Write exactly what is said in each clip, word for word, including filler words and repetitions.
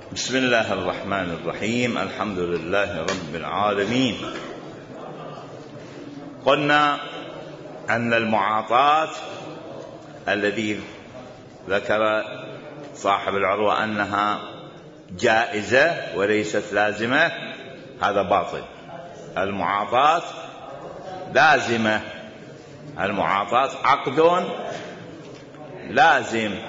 بسم الله الرحمن الرحيم. الحمد لله رب العالمين. قلنا أن المعاطاة الذي ذكر صاحب العروة أنها جائزة وليست لازمة، هذا باطل. المعاطاة لازمة، المعاطاة عقد لازم.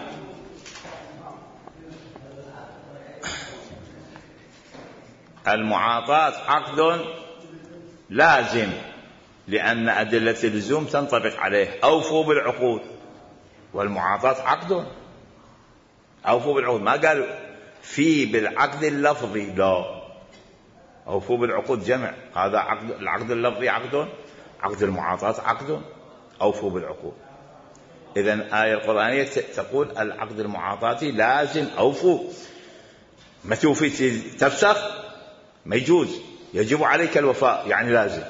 المعاطاة عقد لازم لأن أدلة اللزوم تنطبق عليه. أوفوا بالعقود، والمعاطاة عقد. أوفوا بالعقود، ما قالوا في بالعقد اللفظي، لا، أوفوا بالعقود جمع. هذا عقد، العقد اللفظي عقد، عقد المعاطاة عقد. أوفوا بالعقود. إذن الآية القرآنية تقول العقد المعاطاتي لازم، أوفوا. ما توفي تفسخ، ما يجوز، يجب عليك الوفاء، يعني لازم.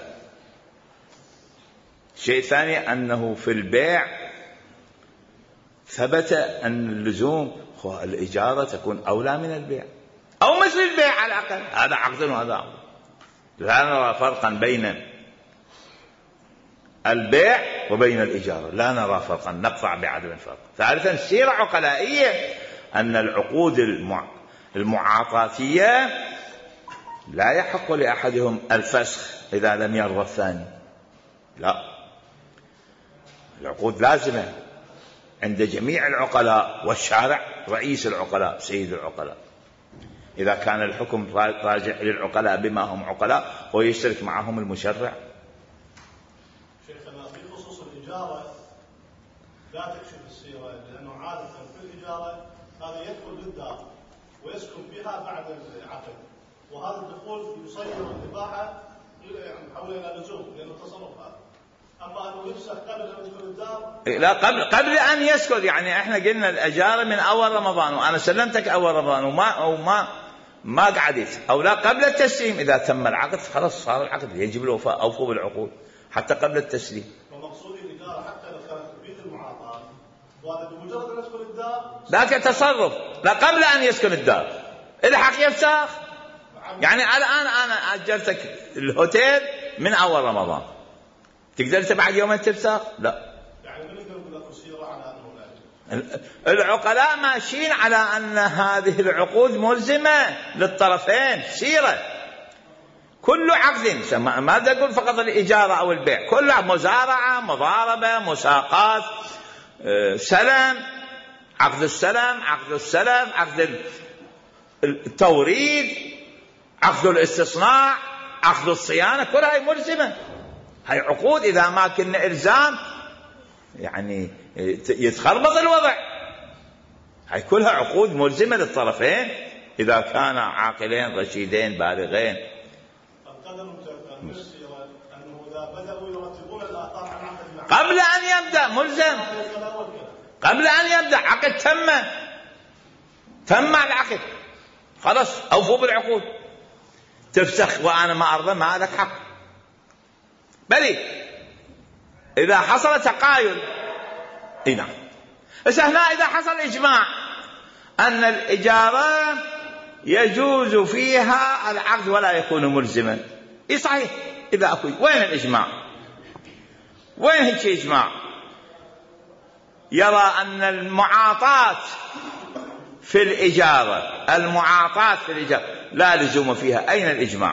شيء ثاني أنه في البيع ثبت أن اللزوم الإجارة تكون أولى من البيع، أو مثل البيع على الأقل. هذا عقد وهذا عقد، لا نرى فرقا بين البيع وبين الإجارة، لا نرى فرقا، نقطع بعدم الفرق. ثالثا، سيرة عقلائية أن العقود المعاطاتية لا يحق لأحدهم الفسخ إذا لم يرضى الثاني، لا، العقود لازمة عند جميع العقلاء، والشارع رئيس العقلاء سيد العقلاء. إذا كان الحكم راجع للعقلاء بما هم عقلاء ويشترك معهم المشرع. شيخنا في خصوص الإجارة لا تكشف السيرة، لأنه عادة في الإجارة هذا يدخل للدار ويسكن فيها بعد العقد، وهذا الدخول يصير الإباحة حول إلى لزوم لأنه تصرف هذا. أما أنه يفسخ قبل أن يدخل الدار، لا، قبل قبل أن يسكن. يعني إحنا قلنا الإجارة من أول رمضان، وأنا سلمتك أول رمضان وما أو ما ما قعدت، أو لا قبل التسليم. إذا تم العقد خلاص صار العقد، يجب الوفاء. أوفوا بالعقود حتى قبل التسليم. ومقصود الإجارة حتى لو كانت تفيد المعاطاة، وهذا بمجرد أن يدخل الدار ذاك تصرف، لا قبل أن يسكن الدار الحق يفسخ. يعني الآن أنا أجرتك الهوتيل من أول رمضان، تقدر أنت بعد يومين تفسخ؟ لا. يعني من يقول لك السيرة على أنه لازم؟ العقلاء ماشيين على أن هذه العقود ملزمة للطرفين. سيرة كل عقد، ما تقول فقط الإجارة أو البيع، كل مزارعة، مضاربة، مساقات، سلم، عقد السلم، عقد السلف، عقد التوريد، عقد الاستصناع، عقد الصيانة، كلها هي ملزمة. هاي عقود إذا ما كنا إلزام يعني يتخربط الوضع. هاي كلها عقود ملزمة للطرفين إذا كان عاقلين رشيدين بالغين. القدر من السيرة أنه إذا بدأوا يرتبون الآثار عن عقد قبل أن يبدأ ملزم، قبل أن يبدأ عقد تم تم العقد خلاص. أوفوا بالعقود. تفسخ وأنا ما أرضى، ما لك حق. بل إذا حصل تقايل، إيه نعم. بس هنا إذا حصل إجماع أن الإجارة يجوز فيها العقد ولا يكون ملزما، إيه صحيح. إذا أكو وين الإجماع؟ وين هيك إجماع يرى أن المعاطاة في الإجارة، المعاطاة في الإجارة لا لزوم فيها؟ أين الإجماع؟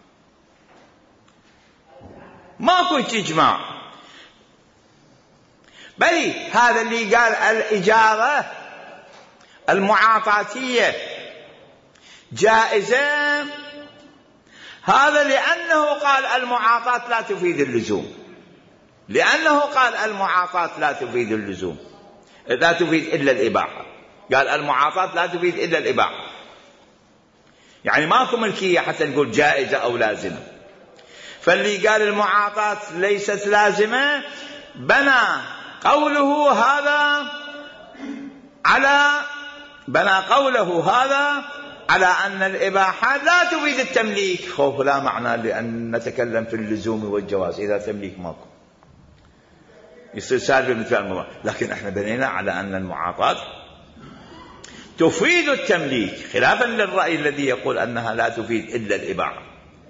ماكو إجماع. بل هذا اللي قال الإجارة المعاطاتية جائزة، هذا لأنه قال المعاطاة لا تفيد اللزوم، لأنه قال المعاطاة لا تفيد اللزوم، لا تفيد إلا الإباحة. قال المعاطاة لا تفيد إلا الإباحة، يعني ماكو ملكية حتى نقول جائزة أو لازمة. فاللي قال المعاطاة ليست لازمة بنى قوله هذا على بنى قوله هذا على أن الإباحة لا تفيد التمليك. خوف لا معنى لأن نتكلم في اللزوم والجواز إذا تمليك ماكو، يصير سالفة مثل الموضوع. لكن احنا بنينا على أن المعاطاة تفيد التمليك، خلافا للرأي الذي يقول أنها لا تفيد إلا الإباحة.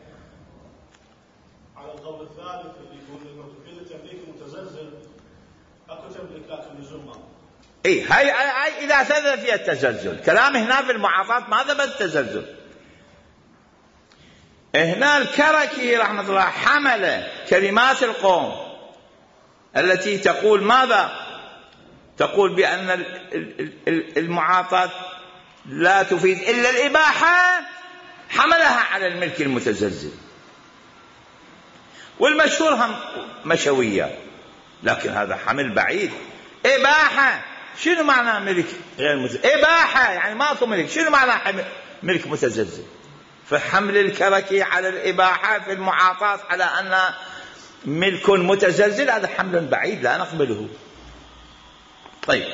على القول الثالث اللي يقول أنه تفيد التمليك المتزلزل، أكو تمليك لكن لزوم. إيه هاي, هاي إذا ثبت فيها التزلزل. كلام هنا في المعاطات ما ثبت التزلزل. هنا الكركي رحمة الله حمل كلمات القوم التي تقول ماذا؟ تقول بأن المعاطات لا تفيد إلا الإباحة، حملها على الملك المتزلزل. والمشهور هم مشوية، لكن هذا حمل بعيد. إباحة شنو معنى ملك غير متزلزل؟ إباحة يعني ماكو ملك، شنو معنى ملك متزلزل؟ فحمل الكركي على الإباحة في المعاطات على أن ملك متزلزل هذا حمل بعيد لا نقبله. طيب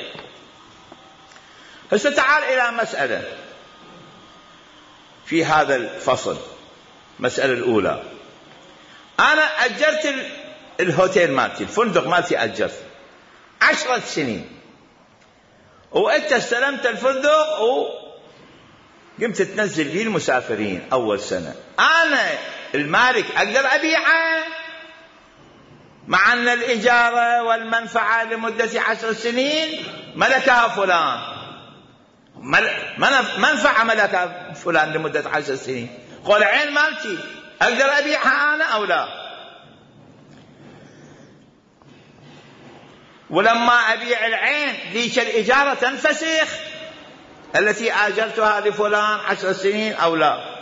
هسه تعال إلى مسألة في هذا الفصل. مسألة الأولى، أنا أجرت الهوتيل مالتي، الفندق مالتي أجرت عشرة سنين، وأنت استلمت الفندق وقمت تنزل لي المسافرين أول سنة. أنا المالك أقدر أبيعه مع أن الإجارة والمنفعة لمدة عشر سنين ملكها فلان، منفعة ملكها فلان لمدة عشر سنين، قول عين مالتي أقدر أبيعها أنا أو لا؟ ولما أبيع العين ليش الإجارة تنفسخ التي آجرتها لفلان عشر سنين أو لا؟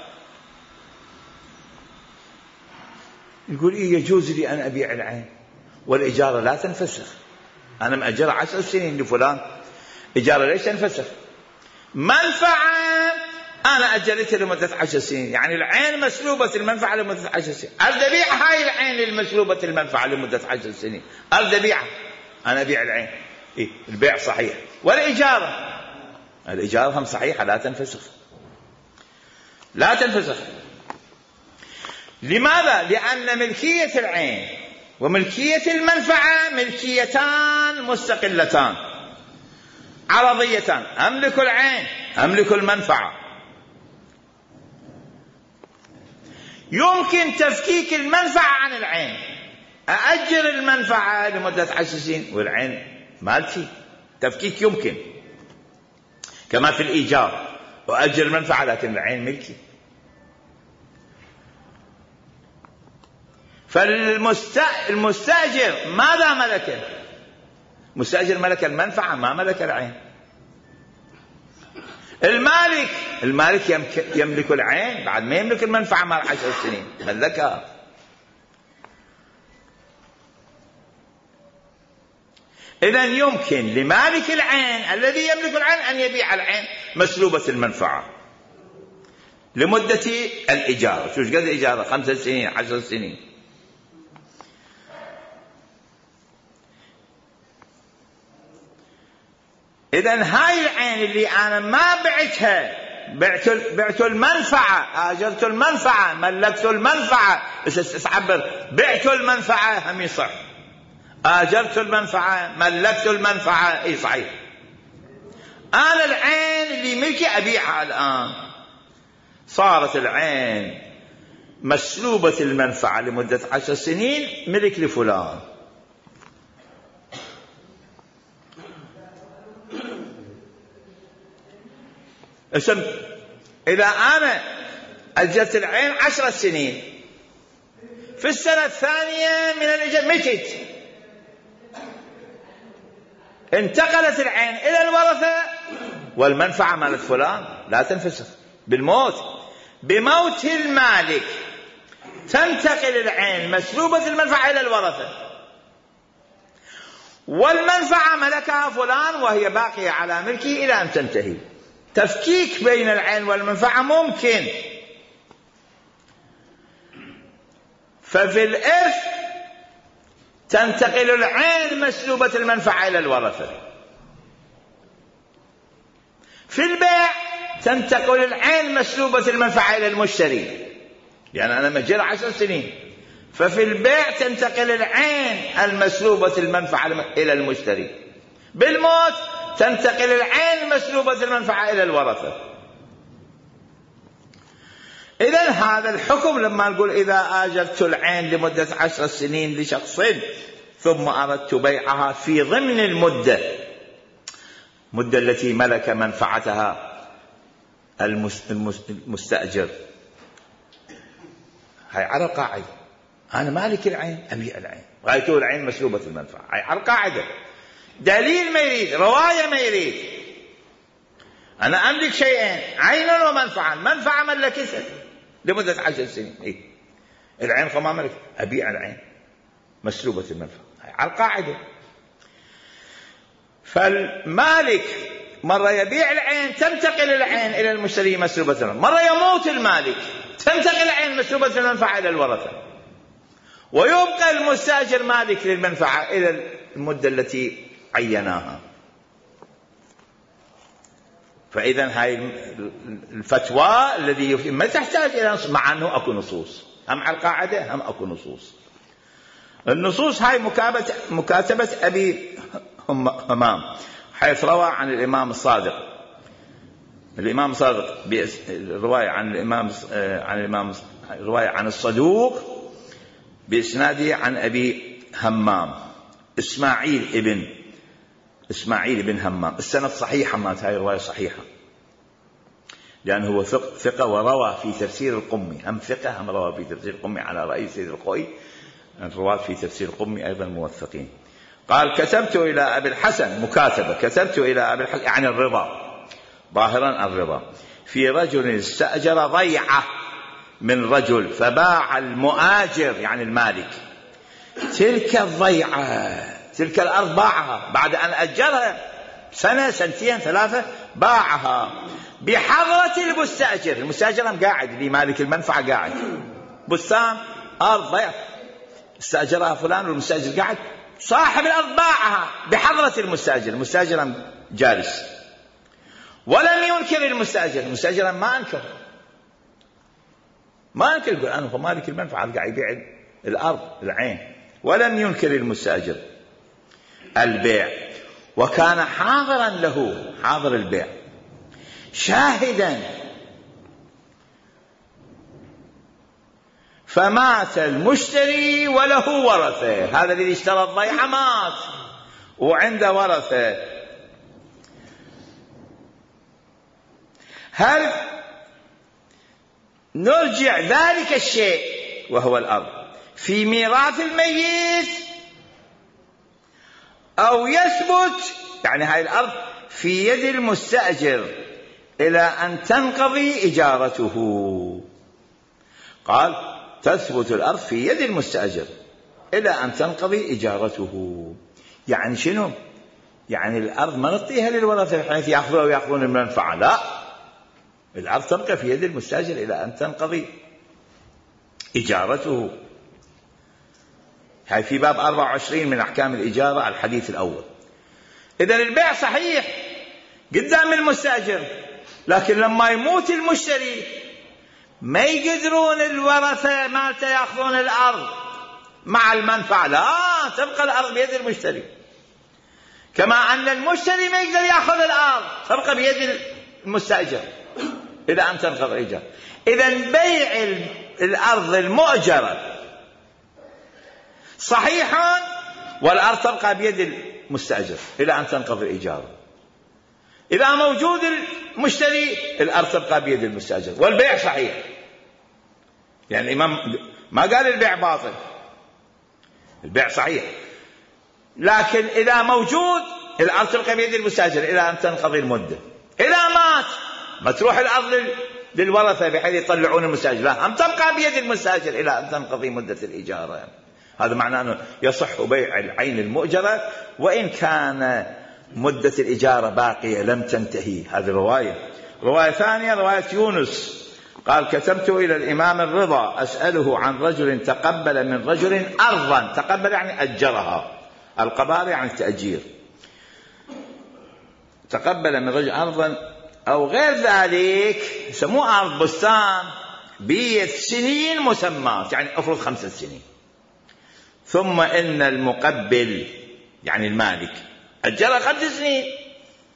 يقول إيه يجوز لي أن أبيع العين والإجارة لا تنفسخ، أنا مأجرة عشر سنين لفلان، إجارة ليش تنفسخ؟ منفعة أنا أجرتها لمدة عشر سنين، يعني العين مسلوبة المنفعة لمدة عشر سنين، أريد أبيع هاي العين المسلوبة المنفعة لمدة عشر سنين، أريد أبيعها، أنا أبيع العين، إيه البيع صحيح. والإجارة، الإجارة هم صحيحة لا تنفسخ، لا تنفسخ. لماذا؟ لأن ملكية العين وملكية المنفعة ملكيتان مستقلتان عرضيتان، أملك العين أملك المنفعة. يمكن تفكيك المنفعة عن العين، أأجر المنفعة لمدة عشر سنين والعين مالتي، تفكيك يمكن كما في الإيجار، وأجر المنفعة لكن العين ملكي. فالمستأجر ماذا ملكه؟ مستأجر ملك المنفعة ما ملك العين. المالك المالك يملك العين بعد ما يملك المنفعة مال عشر سنين ملكها. إذن يمكن لمالك العين الذي يملك العين أن يبيع العين مسلوبة المنفعة لمدة الإجارة. شو قد الإجارة؟ خمس سنين عشر سنين. إذن هاي العين اللي أنا ما بعتها، بعت بعت المنفعة، آجرت المنفعة، ملكت المنفعة، بس استعبر بعت المنفعة هم يصح، آجرت المنفعة ملكت المنفعة اي صحيح. أنا العين اللي ملكي أبيعها الآن، صارت العين مسلوبة المنفعة لمدة عشر سنين ملك لفلان. اسم إذا أنا أجرت العين عشر سنين، في السنة الثانية من الإجارة متت، انتقلت العين إلى الورثة والمنفعة مالت فلان لا تنفسخ بالموت. بموت المالك تنتقل العين مسلوبة المنفعة إلى الورثة، والمنفعة ملكها فلان وهي باقية على ملكه إلى أن تنتهي. تفكيك بين العين والمنفعة ممكن. ففي الإرث تنتقل العين مسلوبة المنفعة إلى الورثة، في البيع تنتقل العين مسلوبة المنفعة إلى المشتري، يعني أنا مجر عشر سنين، ففي البيع تنتقل العين المسلوبة المنفعة إلى المشتري. بالموت تنتقل العين مسلوبة المنفعة إلى الورثة. إذن هذا الحكم لما نقول إذا آجرت العين لمدة عشر سنين لشخص ثم أردت بيعها في ضمن المدة المدة التي ملك منفعتها المستأجر، هاي على قاعدة أنا مالك العين أبيع العين، رأيته العين مسلوبة المنفعة، هاي على قاعدة. دليل ما يريد، رواية ما يريد. أنا أملك شيئين، عينا ومنفعا. منفعة ملكتها لمدة عشر سنين، إيه؟ العين فما ملك، أبيع العين مسلوبة المنفعة، هاي على القاعدة. فالمالك مرة يبيع العين تنتقل العين إلى المشتري مسلوبة المنفعة، مرة يموت المالك تنتقل العين مسلوبة المنفعة إلى الورثة، ويبقى المستأجر مالك للمنفعة إلى المدة التي عيناها. فإذا هاي الفتوى الذي ما تحتاج إلى نص، مع أنه أكو نصوص، هم على القاعدة هم أكو نصوص. النصوص هاي مكاتبة أبي همام، حيث روى عن الإمام الصادق، الإمام الصادق رواية عن الإمام عن الإمام رواية عن الصدوق بإسناده عن أبي همام إسماعيل ابن إسماعيل ابن همام. السند صحيحة، ما هاي رواية صحيحة لأنه هو ثقة وروى في تفسير القمي، هم ثقة هم روى في تفسير القمي على رأي سيد القوي، الرواة في تفسير القمي أيضا موثقين. قال كتبت إلى أبي الحسن، مكاتبة، كتبت إلى أبي الحسن يعني الرضا، ظاهرا الرضا، في رجل استأجر ضيعة من رجل فباع المؤاجر يعني المالك تلك الضيعة، تلك الأرض باعها بعد أن أجرها سنة سنتين ثلاثة، باعها بحضرة المستأجر. المستأجر قاعد، اللي مالك المنفعة قاعد، بستان أرض ضيعة استأجرها فلان والمستأجر قاعد، صاحب الأرض باعها بحضرة المستأجر، المستأجر جالس ولم ينكر المستأجر، المستأجر ما أنكر ما أنكر يقول أنا مالك المنفعة قاعد يبيع الأرض العين، ولم ينكر المستأجر البيع، وكان حاضرا له حاضر البيع شاهدا، فمات المشتري وله ورثة. هذا الذي اشترى الضيعة مات وعنده ورثة. هل نرجع ذلك الشيء وهو الأرض في ميراث الميت أو يثبت يعني هاي الأرض في يد المستأجر إلى أن تنقضي إجارته؟ قال تثبت الأرض في يد المستأجر إلى أن تنقضي إجارته. يعني شنو؟ يعني الأرض ما نعطيها للورثة بحيث يأخذوا ويأخذون المنفعة، لا، الأرض تبقى في يد المستأجر إلى أن تنقضي إجارته. هاي في باب أربعة وعشرين من أحكام الإجارة الحديث الأول. إذن البيع صحيح قدام المستأجر، لكن لما يموت المشتري ما يقدرون الورثة مالته يأخذون الأرض مع المنفعة، لا، تبقى الأرض بيد المشتري، كما أن المشتري ما يقدر يأخذ الأرض، تبقى بيد المستأجر إلى أن تنقضي الإيجار. إذن بيع الأرض المؤجرة صحيح والأرض تبقى بيد المستأجر إلى أن تنقضي الإيجار. إذا موجود المشتري الأرض تبقى بيد المستأجر، والبيع صحيح. يعني الإمام ما قال البيع باطل، البيع صحيح، لكن إذا موجود الأرض تبقى بيد المستأجر إلى أن تنقضي المدة. إذا مات ما تروح الأرض للورثة بحيث يطلعون المستأجر، لا، هم تبقى بيد المستأجر إلى أن تنقضي مدة الإجارة. هذا معناه أنه يصح بيع العين المؤجرة وإن كان مدة الإجارة باقية لم تنتهي. هذه رواية. رواية ثانية رواية يونس قال كتبت إلى الإمام الرضا أسأله عن رجل تقبل من رجل أرضا، تقبل يعني أجرها، القبال يعني التأجير، تقبل من رجل أرضا أو غير ذلك، يسموه أرض بستان بيت سنين مسمات، يعني أفرض خمسة سنين، ثم إن المقبل يعني المالك أجرها خمس سنين،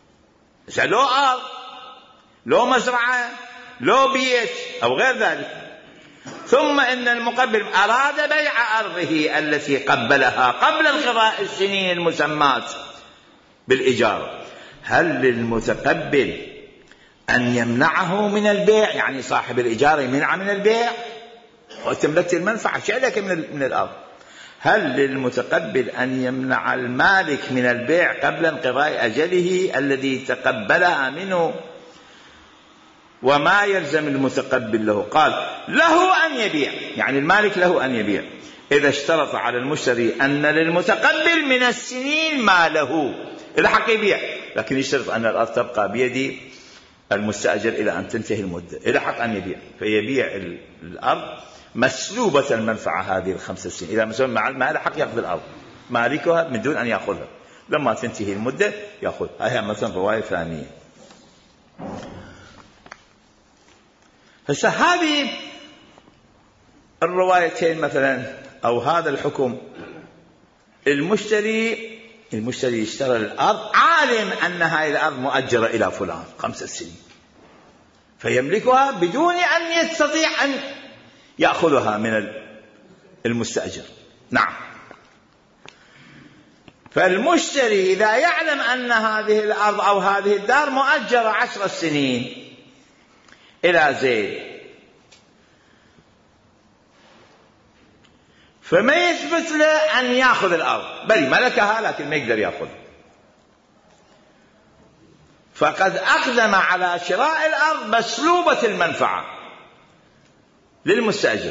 لو أرض، لو مزرعة، لو بيت أو غير ذلك. ثم إن المقبل أراد بيع أرضه التي قبلها قبل انقضاء السنين المسماة بالإجارة، هل للمتقبل أن يمنعه من البيع؟ يعني صاحب الإجارة يمنع من البيع وتملكت المنفعة، شألك من, من الأرض. هل للمتقبل أن يمنع المالك من البيع قبل انقضاء أجله الذي تقبلها منه؟ وما يلزم المتقبل له؟ قال له أن يبيع، يعني المالك له أن يبيع إذا اشترط على المشتري أن للمتقبل من السنين ما له، إذا حق يبيع، لكن يشترط أن الأرض تبقى بيد المستأجر إلى أن تنتهي المدة، إذا حق أن يبيع فيبيع الأرض مسلوبة المنفعة هذه الخمس سنين. إذا مثلا ما له حق يأخذ الأرض، مالكها من دون أن يأخذها، لما تنتهي المدة يأخذ. هذه مثلا رواية ثانية. هسه هذه الروايتين مثلا أو هذا الحكم، المشتري المشتري اشترى الأرض عالم أن هذه الأرض مؤجرة إلى فلان خمس سنين، فيملكها بدون أن يستطيع أن يأخذها من المستأجر. نعم. فالمشتري إذا يعلم أن هذه الأرض أو هذه الدار مؤجرة عشر سنين إلى زيد، فما يثبت له أن يأخذ الأرض، بل ملكها لكن ما يقدر يأخذ، فقد أقدم على شراء الأرض مسلوبة المنفعة للمستأجر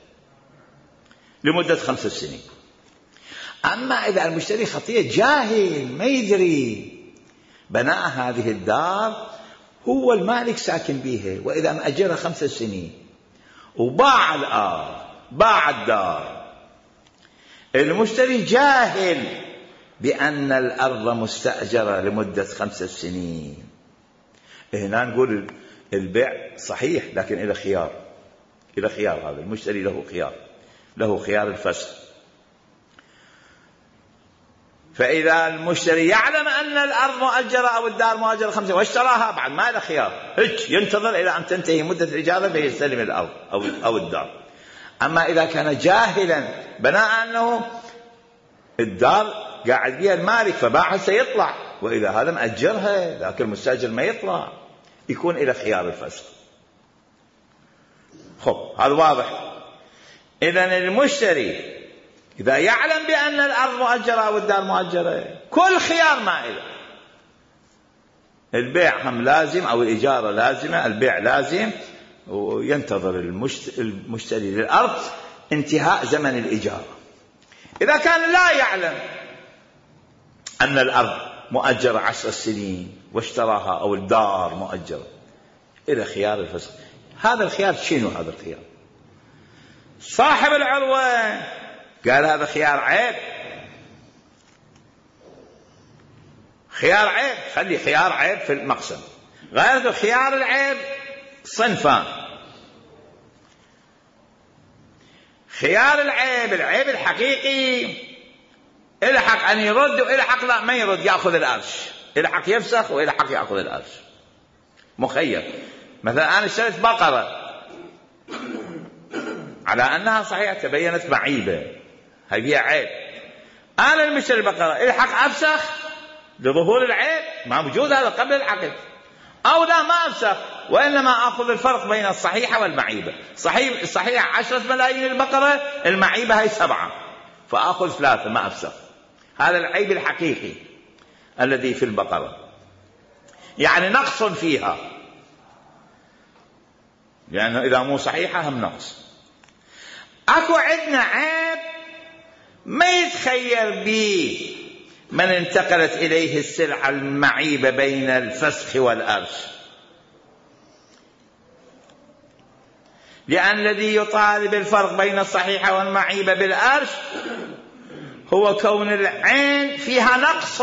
لمدة خمس سنين. أما إذا المشتري خطية جاهل ما يدري، بناء هذه الدار هو المالك ساكن بيها، وإذا مأجرها خمس سنين وباع الأرض باع الدار، المشتري جاهل بأن الأرض مستأجرة لمدة خمس سنين، هنا نقول البيع صحيح لكن إلى خيار، إلى خيار. هذا المشتري له خيار، له خيار الفسخ. فإذا المشتري يعلم أن الأرض مؤجرة أو الدار مؤجرة خمسة واشتراها بعد ما له خيار، هيك ينتظر إلى أن تنتهي مدة الإجارة فيستلم الأرض أو أو الدار. أما إذا كان جاهلا بناء أنه الدار قاعد بها المالك فباعها سيطلع، وإذا هذا مأجرها لكن المستأجر ما يطلع، يكون إلى خيار الفسخ. خب هذا واضح. إذن المشتري إذا يعلم بأن الأرض مؤجرة أو الدار مؤجرة كل خيار ما إله، البيع هم لازم أو الإجارة لازمة، البيع لازم، وينتظر المشتري للأرض انتهاء زمن الإجارة. إذا كان لا يعلم أن الأرض مؤجرة عشر سنين واشتراها أو الدار مؤجرة، إلى خيار الفسخ. هذا الخيار شنو؟ هذا الخيار صاحب العروة قال هذا خيار عيب، خيار عيب، خلي خيار عيب في المقسم. غير خيار العيب صنفان: خيار العيب العيب الحقيقي إلى حق أن يرد وإلى حق لا ما يرد، يأخذ الأرش، إلى حق يفسخ وإلى حق يأخذ الأرش، مخير. مثلا أنا اشتريت بقرة على أنها صحيحة تبينت معيبة، هاي فيها عيب، أنا المشتري البقرة إلى حق أفسخ لظهور العيب، ما موجود هذا قبل العقد، أو لا ما أفسخ وإنما أخذ الفرق بين الصحيحة والمعيبة. صحيح الصحيحة عشرة ملايين البقرة، المعيبة هاي سبعة، فأخذ ثلاثة ما أفسخ. هذا العيب الحقيقي الذي في البقرة، يعني نقص فيها، لأنه إذا مو صحيحة هم نقص. أكو عندنا عيب ما يتخير به من انتقلت إليه السلعة المعيبة بين الفسخ والأرش، لأن الذي يطالب الفرق بين الصحيحة والمعيبة بالأرش هو كون العين فيها نقص،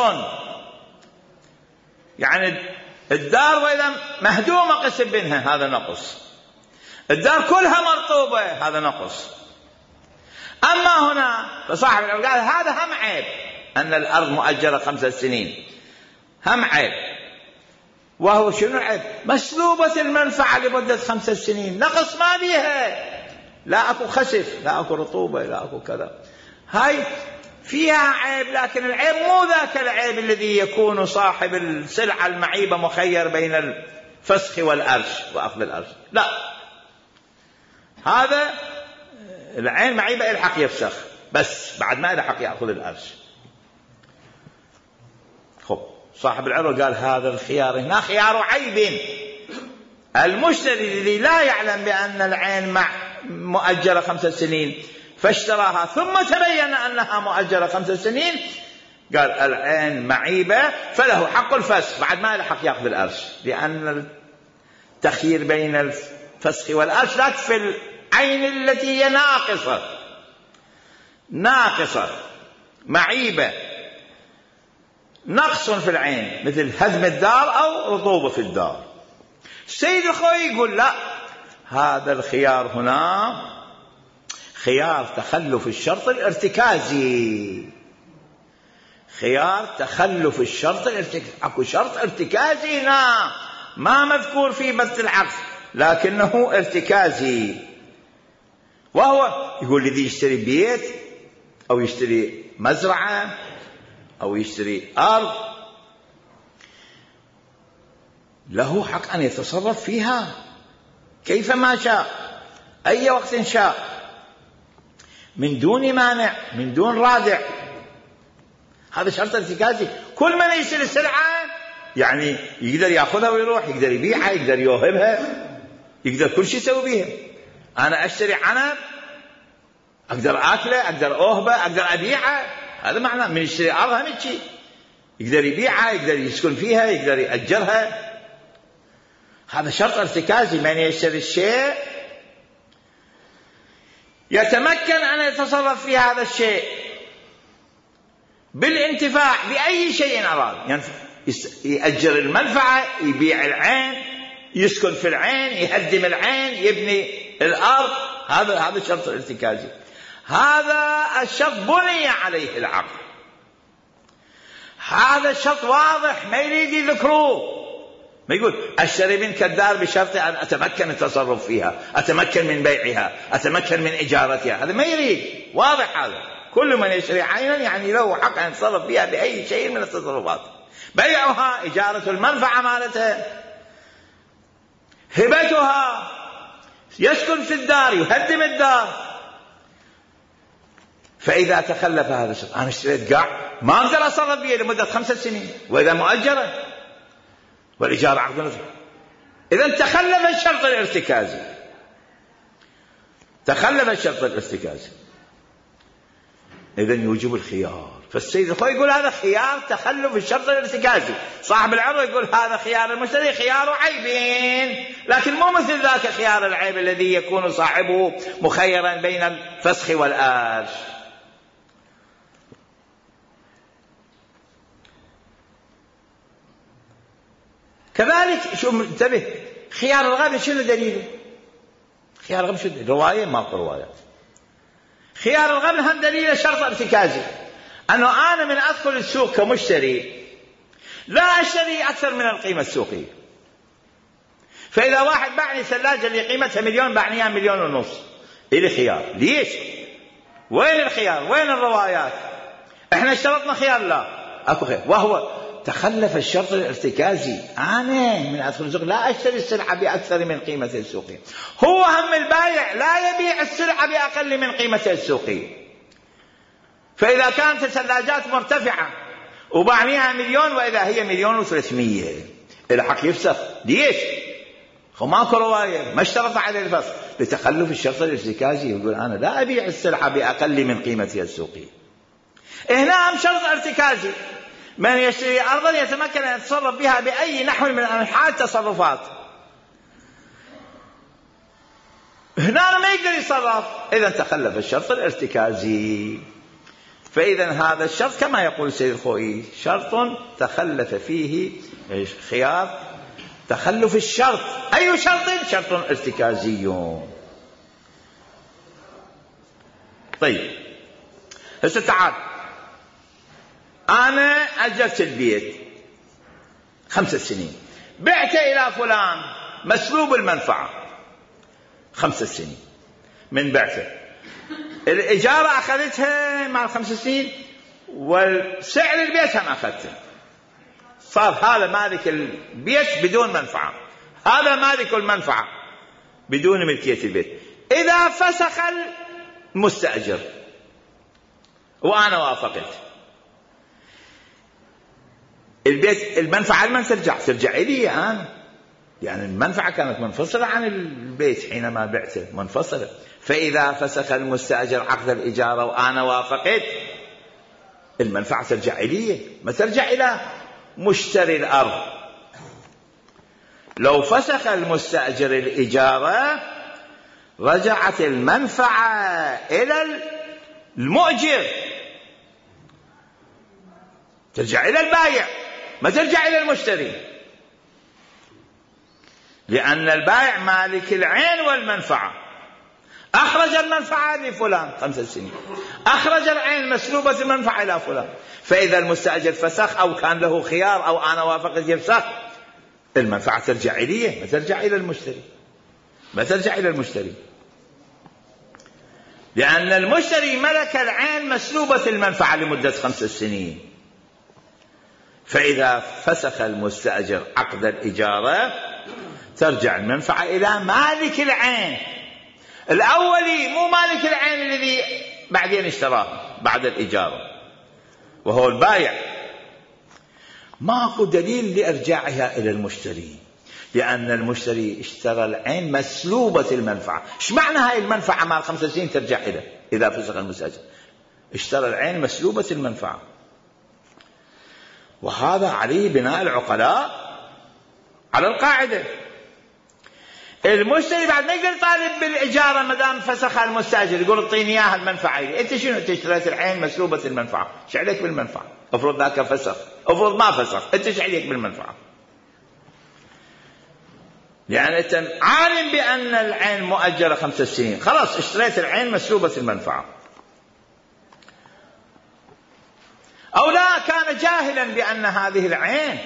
يعني الدار وإذا مهدومة قسم منها هذا نقص، الدار كلها مرطوبة هذا نقص. أما هنا فصاحب العقد قال هذا هم عيب، أن الأرض مؤجرة خمسة سنين هم عيب، وهو شنو العيب؟ مسلوبة المنفعة لمدة خمسة سنين، نقص ما بيها، لا أكو خسف، لا أكو رطوبة، لا أكو كذا. هاي فيها عيب، لكن العيب مو ذاك العيب الذي يكون صاحب السلعة المعيبة مخير بين الفسخ والأرش وأخذ الأرش، لا، هذا العين معيبة يلحق يفسخ بس بعد ما يلحق يأخذ الأرش. خب صاحب العروة قال هذا الخيار هنا خيار عيب. المشتري الذي لا يعلم بأن العين مع مؤجرة خمسة سنين فاشتراها ثم تبين أنها مؤجرة خمسة سنين، قال العين معيبة فله حق الفسخ بعد ما يلحق يأخذ الأرش، لأن التخيير بين الفسخ والأرش لا في العين التي هي ناقصة ناقصة معيبة، نقص في العين مثل هدم الدار أو رطوبة في الدار. السيد الخوي يقول لا، هذا الخيار هنا خيار تخلف الشرط الارتكازي، خيار تخلف الشرط الارتكازي، اكو شرط ارتكازي هنا ما مذكور في بث العقد لكنه ارتكازي، وهو يقول الذي يشتري بيت أو يشتري مزرعة أو يشتري أرض له حق أن يتصرف فيها كيفما شاء أي وقت شاء من دون مانع من دون رادع. هذا شرط ارتكازي. كل من يشتري السلعة يعني يقدر يأخذها ويروح، يقدر يبيعها، يقدر يوهبها، يقدر كل شيء يسوي بيها. أنا أشتري عنب أقدر أكله، أقدر أوهبه، أقدر أبيعه، هذا معنى. من يشتري أرض هم شيء يقدر يبيعها، يقدر يسكن فيها، يقدر يأجرها. هذا شرط ارتكازي. من يشتري الشيء يتمكن أن يتصرف في هذا الشيء بالانتفاع بأي شيء أراد، يعني يأجر المنفعة، يبيع العين، يسكن في العين، يهدم العين، يبني الأرض. هذا هذا الشرط الارتكازي. هذا الشرط بني عليه العقد. هذا الشرط واضح ما يريد يذكروه. ما يقول أشتري منك الدار بشرط أن أتمكن التصرف فيها، أتمكن من بيعها، أتمكن من إجارتها. هذا ما يريد. واضح هذا. كل من يشتري عينا يعني له حق أن يتصرف فيها بأي شيء من التصرفات. بيعها، إجارة المنفعة مالتها، هبتها، يسكن في الدار، يهدم الدار. فإذا تخلف هذا الشرط، أنا اشتريت قاع ما أقدر أتصرف فيه لمدة خمسة سنين، وإذا مؤجرة والإجارة عقد نصف، إذا تخلف الشرط الارتكازي. تخلف الشرط الارتكازي إذا يوجب الخيار. فالسيد الخوي يقول هذا خيار تخلف الشرط الارتكازي. صاحب العروة يقول هذا خيار المشتري خيار عيبين، لكن مو مثل ذاك خيار العيب الذي يكون صاحبه مخيرا بين الفسخ والآرش. كذلك شو انتبه، خيار الغبن شنو دليله؟ خيار الغبن شنو دليله؟ رواية ماكو رواية. خيار الغبن هم دليله شرط ارتكازي، أنه أنا من أدخل السوق كمشتري لا أشتري أكثر من القيمة السوقية. فإذا واحد باعني ثلاجة اللي قيمتها مليون باعنيها مليون ونص، إلي خيار. ليش؟ وين الخيار؟ وين الروايات؟ إحنا اشترطنا خيار؟ لا أكو خيار. وهو تخلف الشرط الارتكازي. أنا من أدخل السوق لا أشتري السلعة بأكثر من قيمتها السوقية. هو هم البائع لا يبيع السلعة بأقل من قيمتها السوقية. فإذا كانت الثلاجات مرتفعة وباعنيها مليون وإذا هي مليون وثلاثمية، الحق يفسخ. ليش؟ ماكو رواية، ما اشترط على الفسخ لتخلف الشرط الارتكازي. يقول أنا لا أبيع السلعة بأقل من قيمتها السوقية. هنا هم شرط ارتكازي. من يشتري أرضا يتمكن أن يتصرف بها بأي نحو من أنحاء التصرفات. هنا ما يقدر يتصرف، إذا تخلف الشرط الارتكازي. فإذا هذا الشرط كما يقول السيد الخوئي شرط تخلف فيه خيار تخلف الشرط. أي شرط؟ شرط ارتكازي. طيب هسه تعال، أنا أجرت البيت خمسة سنين، بعت إلى فلان مسلوب المنفعة خمس سنين من بعته، الإجارة أخذتها مع الخمس سنين والسعر البيت هم أخذته، صار هذا مالك البيت بدون منفعة، هذا مالك المنفعة بدون ملكية البيت. إذا فسخ المستأجر وأنا وافقت، البيت المنفعة لمن ترجع؟ ترجع إلي أنا، يعني المنفعة كانت منفصلة عن البيت حينما بعته، منفصلة. فإذا فسخ المستأجر عقد الإجارة وأنا وافقت، المنفعة ترجع إلي، ما ترجع إلى مشتري الأرض. لو فسخ المستأجر الإجارة رجعت المنفعة إلى المؤجر، ترجع إلى البائع، ما ترجع إلى المشتري، لأن البائع مالك العين والمنفعة. أخرج المنفعة لفلان خمس سنين، أخرج العين مسلوبة المنفعة إلى فلان. فإذا المستأجر فسخ أو كان له خيار أو أنا وافقت يفسخ، المنفعة ترجع إليه، ما ترجع إلى المشتري، ما ترجع إلى المشتري، لأن المشتري ملك العين مسلوبة المنفعة لمدة خمس سنين. فإذا فسخ المستأجر عقد الإجارة ترجع المنفعة إلى مالك العين الأولي، مو مالك العين الذي بعدين اشتراه بعد الإجارة، وهو البائع. ماكو دليل لإرجاعها إلى المشتري، لأن المشتري اشترى العين مسلوبة المنفعة. ايش معنى هاي المنفعة مع الخمس سنين ترجع إليه إذا فسخ المستأجر؟ اشترى العين مسلوبة المنفعة. وهذا عليه بناء العقلاء على القاعدة. المشتري بعد ما يقدر يطالب بالإجارة ما دام فسخ المستأجر، يقول اعطيني اياها المنفعة. انت شنو؟ انت اشتريت العين مسلوبة المنفعة، ايش عليك بالمنفعة؟ افرض ذاك فسخ، افرض ما فسخ، انت ايش عليك بالمنفعة؟ يعني انت عالم بأن العين مؤجرة خمس سنين، خلاص اشتريت العين مسلوبة المنفعة. أو لا، كان جاهلا بأن هذه العين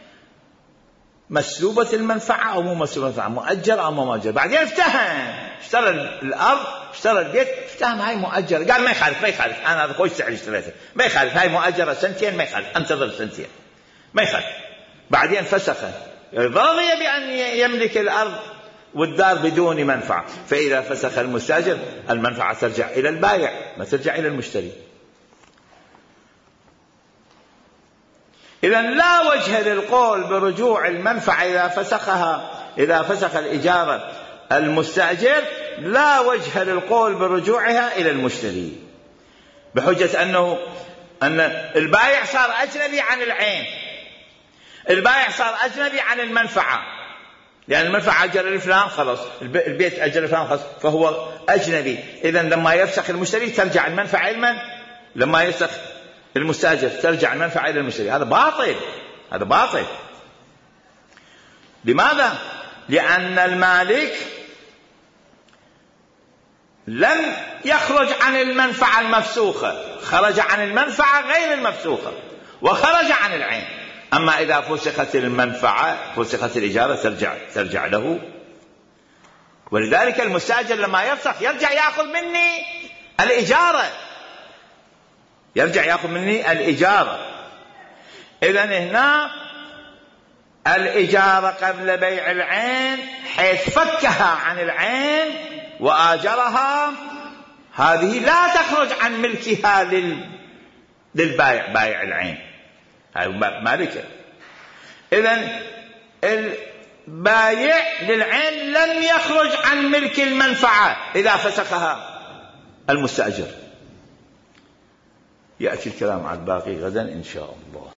مسلوبة المنفعة أو مو مسلوبة المنفعة، مؤجر أو مو مؤجر، بعدين افتهم، اشترى الأرض، اشترى البيت، افتهم هاي مؤجرة، قال ما يخالف ما يخالف، أنا هذا خوش سعر اشتريته، ما يخالف، هاي مؤجرة سنتين، ما يخالف، انتظر سنتين، ما يخالف. بعدين فسخه، رضي بأن يملك الأرض والدار بدون منفعة. فإذا فسخ المستأجر المنفعة ترجع إلى البائع، ما ترجع إلى المشتري. إذن لا وجه للقول برجوع المنفعة إذا فسخها، إذا فسخ الإجارة المستأجر، لا وجه للقول برجوعها إلى المشتري، بحجة أنه أن البائع صار أجنبي عن العين، البائع صار أجنبي عن المنفعة، لأن المنفعة أجر لفلان خلاص، البيت أجر لفلان خلاص، فهو أجنبي. إذن لما يفسخ المشتري ترجع المنفعة إلى من؟ لما يفسخ المستأجر ترجع المنفعة إلى المشتري. هذا باطل، هذا باطل. لماذا؟ لأن المالك لم يخرج عن المنفعة المفسوخة، خرج عن المنفعة غير المفسوخة وخرج عن العين. أما إذا فسخت المنفعة، فسخت الإجارة، ترجع ترجع له. ولذلك المستأجر لما يفسخ يرجع يأخذ مني الإجارة، يرجع يأخذ مني الإجارة. إذن هنا الإجارة قبل بيع العين حيث فكها عن العين وآجرها، هذه لا تخرج عن ملكها لل... للبائع، بائع العين، هاي مالكه. إذن البائع للعين لم يخرج عن ملك المنفعة إذا فسخها المستأجر. يأتي الكلام على الباقي غدا إن شاء الله.